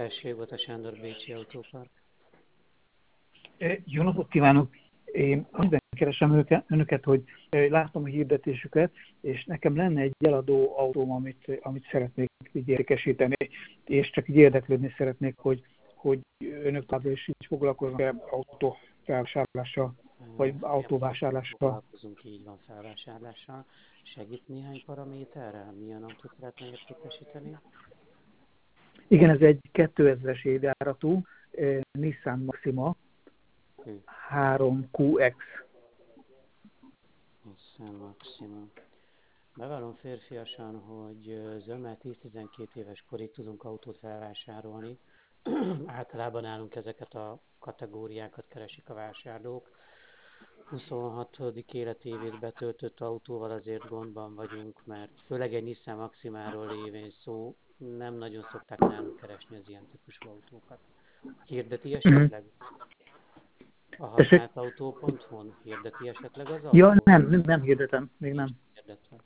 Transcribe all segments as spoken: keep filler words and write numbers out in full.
Tessék, volt a Sándor Bécsi Autópark. Jó napot kívánok! Én azért keresem önöket, önöket, hogy láttam a hirdetésüket, és nekem lenne egy eladó autóm, amit, amit szeretnék így értékesíteni, és csak így érdeklődni szeretnék, hogy, hogy önök továbbra is így foglalkoznak-e autó felvásárlással, vagy autóvásárlással. Foglalkozunk, így van, felvásárlással. Segít néhány paraméterrel? Milyen autót szeretne értékesíteni? Igen, ez egy kétezres évjáratú eh, Nissan Maxima Hm. három kú iksz. Nissan Maxima. Bevallom férfiasan, hogy zömmel tíz-tizenkét éves korig tudunk autót felvásárolni. Általában nálunk ezeket a kategóriákat keresik a vásárlók. huszonhatodik életévét betöltött autóval azért gondban vagyunk, mert főleg egy Nissan Maximáról lévén szó, nem nagyon szokták nálunk keresni az ilyen típusú autókat. Hirdeti Mhm. esetleg? A Tessék? használtautó pont hu-n hirdeti esetleg az Ja, autót? nem, nem, nem hirdetem, még Nincs nem. hirdetve.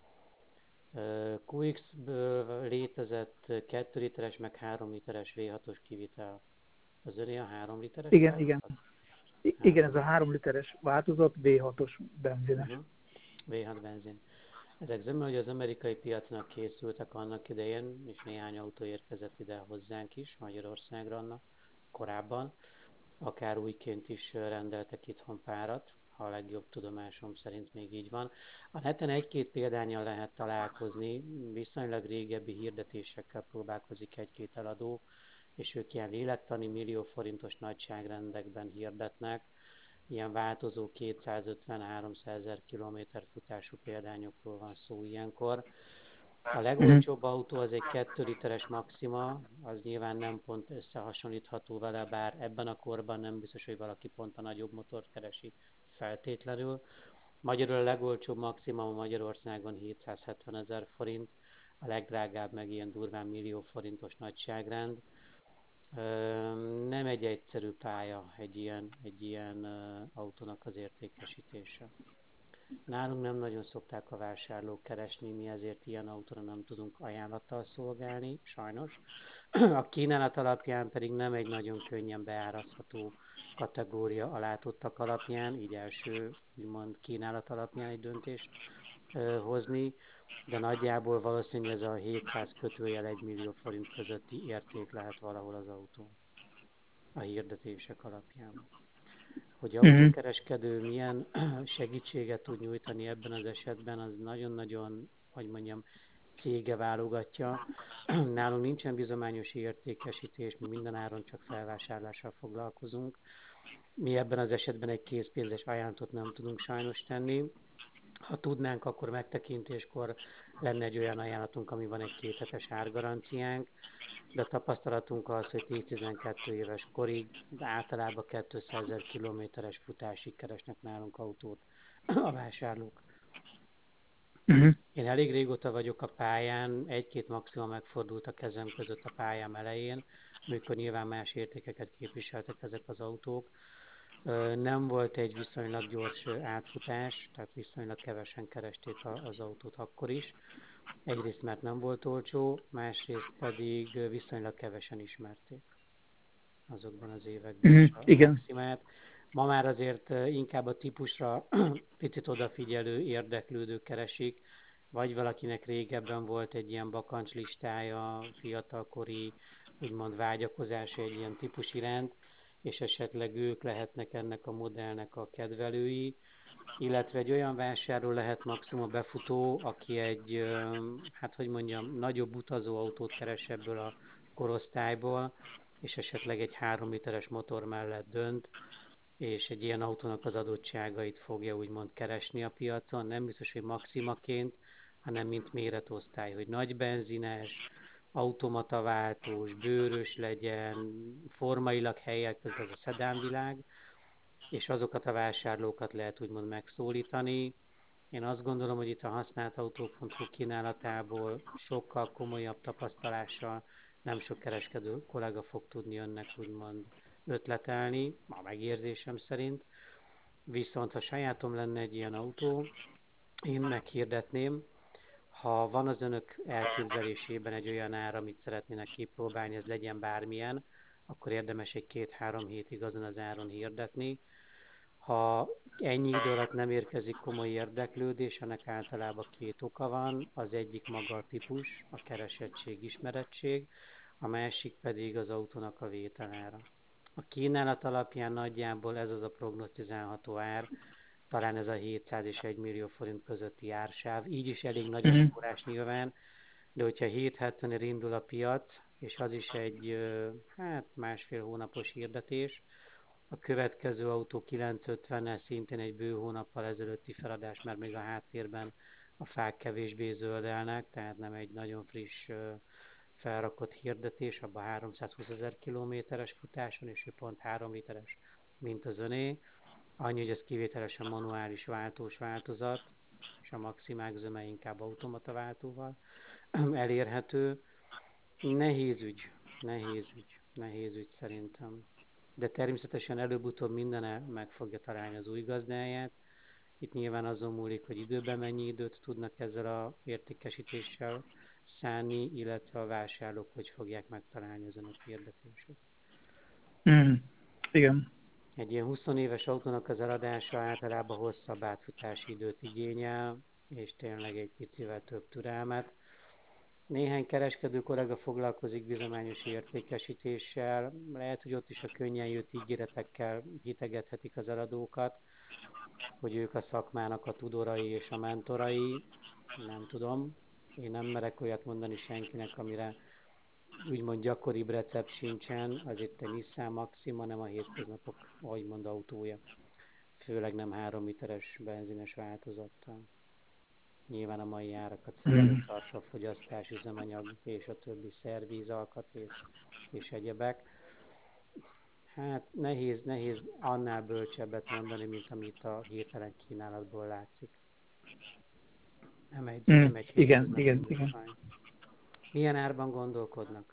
kú iksz-ből létezett kettő literes, meg három literes vé hatos kivitel. Az öné a három literes Igen, igen. változat? I- Igen, ez a három literes változat, vé hatos benzines. Uh-huh. vé hat benzin. Ezek zömmel, hogy az amerikai piacnak készültek annak idején, és néhány autó érkezett ide hozzánk is, Magyarországra annak korábban. Akár újként is rendeltek itthon párat, ha a legjobb tudomásom szerint még így van. A neten egy-két példánnyal lehet találkozni, viszonylag régebbi hirdetésekkel próbálkozik egy-két eladó, és ők ilyen lélektani millió forintos nagyságrendekben hirdetnek, ilyen változó kétszázötven-háromszázezer kilométer futású példányokról van szó ilyenkor. A Mhm. legolcsóbb autó az egy kettő literes Maxima, az nyilván nem pont összehasonlítható vele, bár ebben a korban nem biztos, hogy valaki pont a nagyobb motort keresi feltétlenül. Magyarul a legolcsóbb Maxima Magyarországon hétszázhetven ezer forint, a legdrágább meg ilyen durván millió forintos nagyságrend. Nem egy egyszerű pálya egy ilyen, egy ilyen autónak az értékesítése. Nálunk nem nagyon szokták a vásárlók keresni, mi ezért ilyen autóra nem tudunk ajánlattal szolgálni, sajnos. A kínálat alapján pedig nem egy nagyon könnyen beárazható kategória a látottak alapján, így első úgymond kínálat alapján egy döntést ö, hozni, de nagyjából valószínűleg ez a hétszáz kötőjel egy millió forint közötti érték lehet valahol az autó a hirdetések alapján. Hogy Mhm. autókereskedő milyen segítséget tud nyújtani ebben az esetben, az nagyon-nagyon, hogy mondjam, cége válogatja. Nálunk nincsen bizományos értékesítés, mi mindenáron csak felvásárlással foglalkozunk. Mi ebben az esetben egy készpénzes ajánlatot nem tudunk sajnos tenni. Ha tudnánk, akkor megtekintéskor lenne egy olyan ajánlatunk, ami van egy kéthetes árgaranciánk, de a tapasztalatunk az, hogy tíz-tizenkét éves korig, de általában kétszázezer kilométeres futásig keresnek nálunk autót a vásárlók. Mhm. Én elég régóta vagyok a pályán, egy-két maxima megfordult a kezem között a pályám elején, amikor nyilván más értékeket képviseltek ezek az autók. Nem volt egy viszonylag gyors átfutás, tehát viszonylag kevesen keresték az autót akkor is. Egyrészt mert nem volt olcsó, másrészt pedig viszonylag kevesen ismerték azokban az években Mhm. is a Igen. Maximát. Ma már azért inkább a típusra picit odafigyelő, érdeklődő keresik, vagy valakinek régebben volt egy ilyen bakancslistája, fiatalkori, úgymond vágyakozása egy ilyen típus iránt, és esetleg ők lehetnek ennek a modellnek a kedvelői, illetve egy olyan vásárló lehet maximum befutó, aki egy, hát hogy mondjam, nagyobb utazóautót keres ebből a korosztályból, és esetleg egy három literes motor mellett dönt, és egy ilyen autónak az adottságait fogja úgymond keresni a piacon, nem biztos, hogy maximaként, hanem mint méretosztály, hogy nagy benzines, automataváltós, bőrös legyen, formailag helyek, ez az a szedánvilág, és azokat a vásárlókat lehet úgymond megszólítani. Én azt gondolom, hogy itt a használtautó pont hu kínálatából sokkal komolyabb tapasztalással nem sok kereskedő kollega fog tudni önnek úgymond ötletelni, a megérzésem szerint. Viszont ha sajátom lenne egy ilyen autó, én meghirdetném, Ha van az önök elképzelésében egy olyan ár, amit szeretnének kipróbálni, ez legyen bármilyen, akkor érdemes egy két-három hétig azon az áron hirdetni. Ha ennyi idő alatt nem érkezik komoly érdeklődés, ennek általában két oka van. Az egyik maga a típus, a keresettség, ismerettség, a másik pedig az autónak a vételára. A kínálat alapján nagyjából ez az a prognosztizálható ár, talán ez a hétszáz és egy millió forint közötti ársáv. Így is elég nagy a Mm. spórás nyilván, de hogyha hétszázhetvenért indul a piac, és az is egy hát másfél hónapos hirdetés, a következő autó kilencszázötvennel szintén egy bő hónappal ezelőtti feladás, mert még a háttérben a fák kevésbé zöldelnek, tehát nem egy nagyon friss felrakott hirdetés, abban háromszázhúszezer kilométeres futáson, és ő pont három literes, mint az öné. Annyi, hogy ez kivételesen manuális váltós változat, és a maximák zöme inkább automata váltóval elérhető. Nehéz ügy, nehéz ügy, nehéz ügy szerintem. De természetesen előbb-utóbb mindene meg fogja találni az új gazdáját. Itt nyilván azon múlik, hogy időben mennyi időt tudnak ezzel a értékesítéssel szánni, illetve a vásárlók hogy fogják megtalálni az önök hirdetését. Mm. Igen. Egy ilyen húsz éves autónak az eladása általában hosszabb átfutási időt igényel, és tényleg egy picivel több türelmet. Néhány kereskedő kollega foglalkozik bizományos értékesítéssel, lehet, hogy ott is a könnyen jött ígéretekkel hitegethetik az eladókat, hogy ők a szakmának a tudorai és a mentorai, nem tudom. Én nem merek olyat mondani senkinek, amire úgymond gyakoribb recept sincsen, az itt egy Nissan Maxima, nem a hétköznapok, ahogy autója. Főleg nem három literes benzines változattal. Nyilván a mai árakat szem Mm. előtt tartva a fogyasztás, üzemanyag és a többi szervíz, alkatrész és egyebek. Hát nehéz, nehéz annál bölcsebbet mondani, mint amit a hirtelen kínálatból látszik. Nem egy, Mm. nem egy Igen, hétköznapi igen, igen. műfaj. Milyen árban gondolkodnak?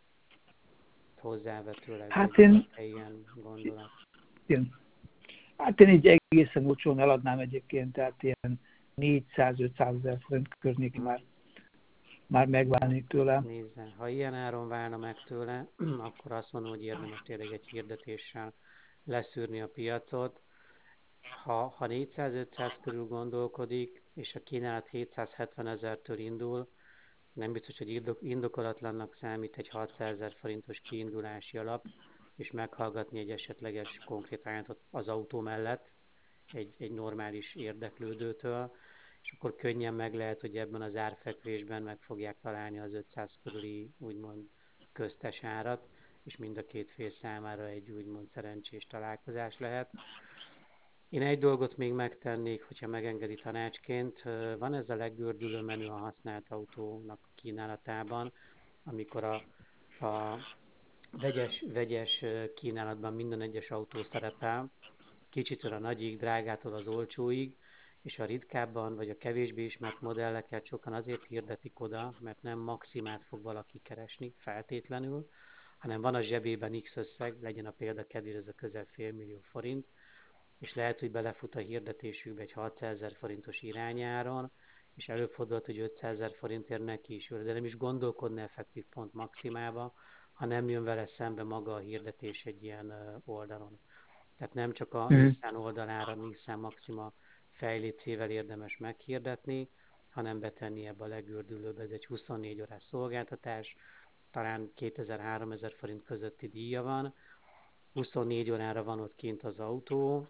Hozzávetőleg, vagy Hát én, volt-e ilyen gondolat? igen. Hát én így egészen olcsón eladnám egyébként, tehát ilyen négyszáz-ötszázezer forint környéki Hm. már, már Hát megválnék tőle. nézze, ha ilyen áron válna meg tőle, akkor azt mondom, hogy érdemes tényleg egy hirdetéssel leszűrni a piacot. Ha, ha négyszáz-ötszáz körül gondolkodik, és a kínálat hétszázhetven ezertől indul, nem biztos, hogy indokolatlannak számít egy hatszázezer forintos kiindulási alap, és meghallgatni egy esetleges konkrét ajánlatot az autó mellett, egy, egy normális érdeklődőtől, és akkor könnyen meg lehet, hogy ebben az árfekvésben meg fogják találni az ötszáz körüli úgymond köztes árat, és mind a két fél számára egy úgymond szerencsés találkozás lehet. Én egy dolgot még megtennék, hogyha megengedi tanácsként. Van ez a leggördülő menü a használt autónak kínálatában, amikor a, a vegyes, vegyes kínálatban minden egyes autó szerepel, kicsitől a nagyig, drágától az olcsóig, és a ritkábban vagy a kevésbé ismert modelleket sokan azért hirdetik oda, mert nem maximát fog valaki keresni feltétlenül, hanem van a zsebében X összeg, legyen a példa kedvéért ez a közel fél millió forint, és lehet, hogy belefut a hirdetésükbe egy hatszázezer forintos irányáron, és előfordulhat, hogy ötszázezer forintért neki is jön, de nem is gondolkodna effektív pont maximába, ha nem jön vele szembe maga a hirdetés egy ilyen oldalon. Tehát nem csak a Mm. Nissan oldalára, Nissan Maxima fejlécével érdemes meghirdetni, hanem betenni ebbe a legördülőbe. Ez egy huszonnégy órás szolgáltatás, talán kétezer-háromezer forint közötti díja van, huszonnégy órára van ott kint az autó,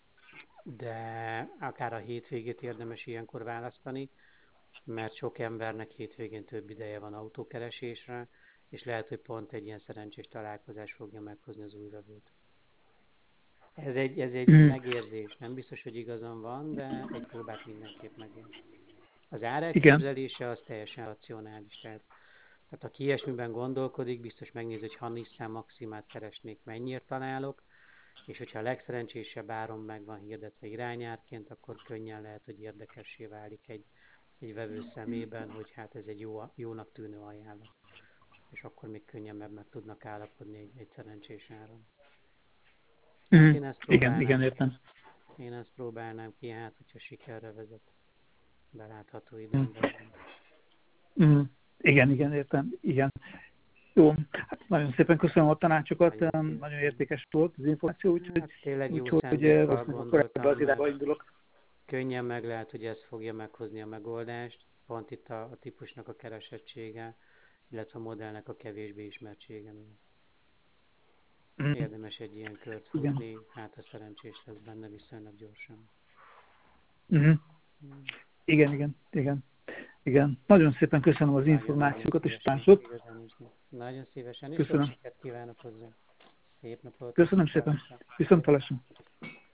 de akár a hétvégét érdemes ilyenkor választani, mert sok embernek hétvégén több ideje van autókeresésre, és lehet, hogy pont egy ilyen szerencsés találkozás fogja meghozni az új vevőt. Ez egy, ez egy Mm. megérzés, nem biztos, hogy igazam van, de egy próbát mindenképp megér. Az Igen. árelképzelése az teljesen racionális, tehát, tehát aki ilyesmiben gondolkodik, biztos megnézi, hogy ha Nissan Maximát keresnék, mennyiért találok, és hogyha a legszerencsésebb áron meg van hirdetve irányárként, akkor könnyen lehet, hogy érdekessé válik egy, egy vevő szemében, hogy hát ez egy jó, jónak tűnő ajánlat. És akkor még könnyebben meg tudnak állapodni egy, egy szerencsés áron. Hát Mm. én ezt Igen, igen, próbálnám ki. értem. Én ezt próbálnám ki, hát hogyha sikerre vezet. belátható időn belül. Mm. Igen, igen, értem. Igen. Jó, hát nagyon szépen köszönöm a tanácsokat, nagyon, nagyon értékes volt az információ, úgyhogy, Hát tényleg jó úgyhogy szándékkal valószínűleg akkor ebbe az gondoltam, irányba mert indulok. könnyen meg lehet, hogy ez fogja meghozni a megoldást, pont itt a, a típusnak a keresettsége, illetve a modellnek a kevésbé ismertsége miatt. Mm. Érdemes egy ilyen kört Igen. futni, hát a szerencsés lesz benne viszonylag gyorsan. Mm. Mm. Igen, igen, igen. Igen. Nagyon szépen köszönöm az Nagyon, nagyon információkat és szívesen, tanácsot. igazán is. Nagyon szívesen, és sok Köszönöm. sikert kívánok hozzá. Szép napot, Köszönöm viszont szépen. hallásra. Viszont hallásra.